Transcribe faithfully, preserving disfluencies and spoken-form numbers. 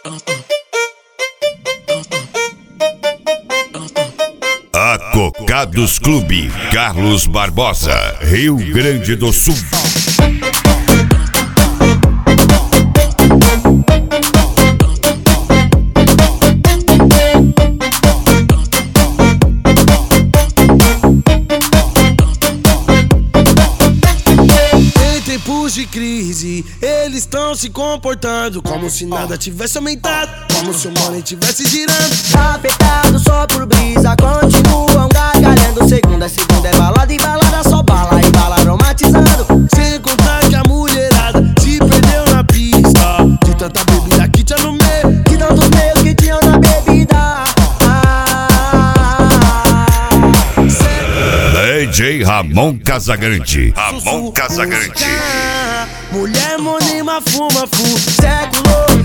Acocados Clube, Carlos Barbosa, Rio Grande do Sul. De crise, eles estão se comportando como se nada tivesse aumentado, como se o money tivesse girando. Afetado só por brisa, continuam gargalhando. Segunda, segunda é balada e balada, só bala e bala aromatizando. Sem contar que a mulherada se perdeu na pista, de tanta bebida que tinha no meio, de tantos meios que tinham na bebida. D J Ramon Casagrande, Ramon Casagrande. Mulher monima, fuma, fu, século.